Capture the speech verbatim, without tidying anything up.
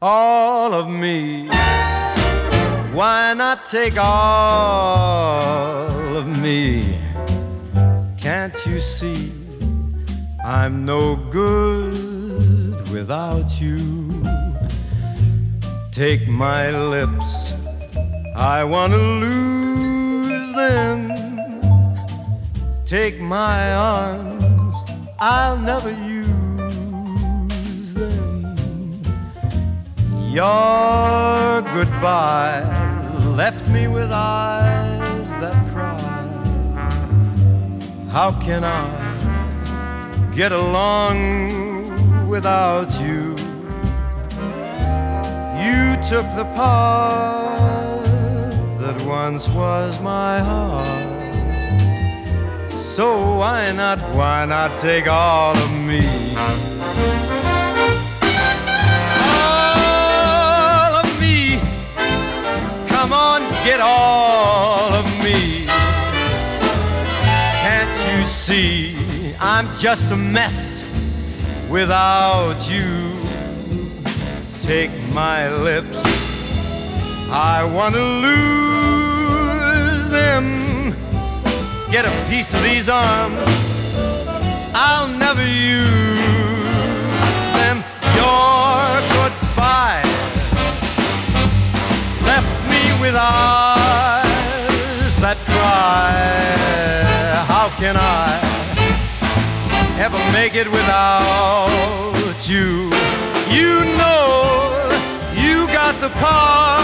all of me. Why not take all of me? Can't you see I'm no good without you? Take my lips, I wanna lose them. Take my arms, I'll never use them. Your goodbye left me with eyes that cry. How can I get along without you? You took the part that once was my heart. So why not, why not take all of me? All of me. Come on, get all of me. Can't you see I'm just a mess without you? Take my lips, I want to lose them. Get a piece of these arms, I'll never use them. Your goodbye left me with eyes that cry. How can I ever make it without you? You know you got the part